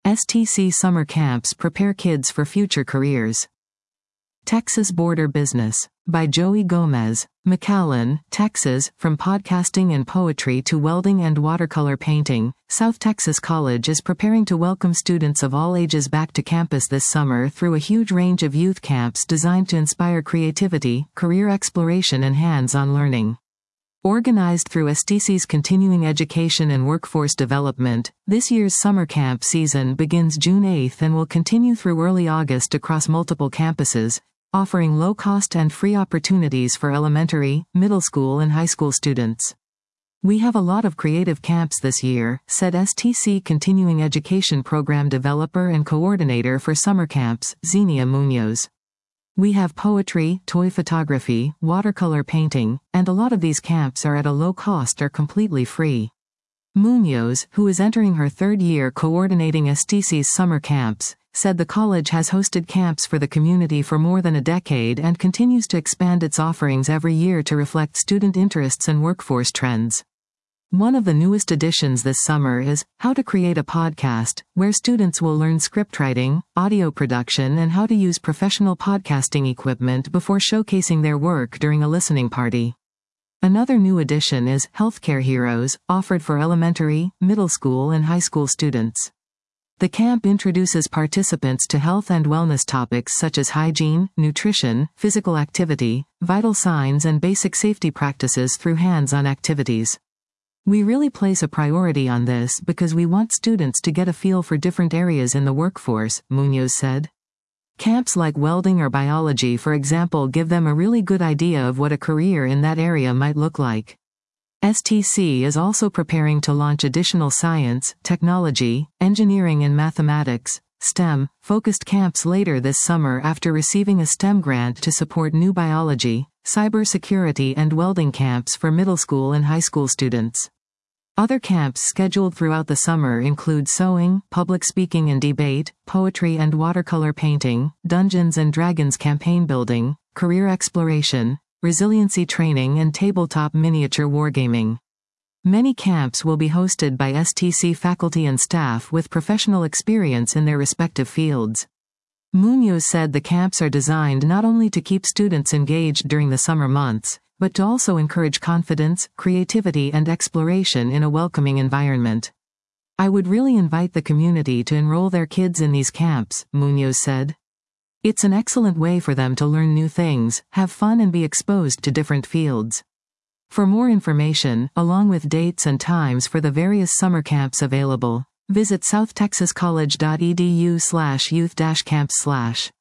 STC summer camps prepare kids for future careers. Texas Border Business, by Joey Gomez, McAllen, Texas. From podcasting and poetry to welding and watercolor painting, South Texas College is preparing to welcome students of all ages back to campus this summer through a huge range of youth camps designed to inspire creativity, career exploration and hands-on learning. Organized through STC's Continuing Education and Workforce Development, this year's summer camp season begins June 8 and will continue through early August across multiple campuses, offering low-cost and free opportunities for elementary, middle school and high school students. "We have a lot of creative camps this year," said STC Continuing Education Program Developer and Coordinator for Summer Camps, Xenia Munoz. "We have poetry, toy photography, watercolor painting, and a lot of these camps are at a low cost or completely free." Munoz, who is entering her third year coordinating STC's summer camps, said the college has hosted camps for the community for more than a decade and continues to expand its offerings every year to reflect student interests and workforce trends. One of the newest additions this summer is How to Create a Podcast, where students will learn scriptwriting, audio production and how to use professional podcasting equipment before showcasing their work during a listening party. Another new addition is Healthcare Heroes, offered for elementary, middle school and high school students. The camp introduces participants to health and wellness topics such as hygiene, nutrition, physical activity, vital signs and basic safety practices through hands-on activities. "We really place a priority on this because we want students to get a feel for different areas in the workforce," Munoz said. Camps like welding or biology, for example, give them a really good idea of what a career in that area might look like. STC is also preparing to launch additional science, technology, engineering and mathematics, STEM, focused camps later this summer after receiving a STEM grant to support new biology, cybersecurity and welding camps for middle school and high school students. Other camps scheduled throughout the summer include sewing, public speaking and debate, poetry and watercolor painting, Dungeons and Dragons campaign building, career exploration, resiliency training and tabletop miniature wargaming. Many camps will be hosted by STC faculty and staff with professional experience in their respective fields. Munoz said the camps are designed not only to keep students engaged during the summer months, but to also encourage confidence, creativity and exploration in a welcoming environment. "I would really invite the community to enroll their kids in these camps," Munoz said. "It's an excellent way for them to learn new things, have fun and be exposed to different fields." For more information, along with dates and times for the various summer camps available, visit southtexascollege.edu/youth-camps/.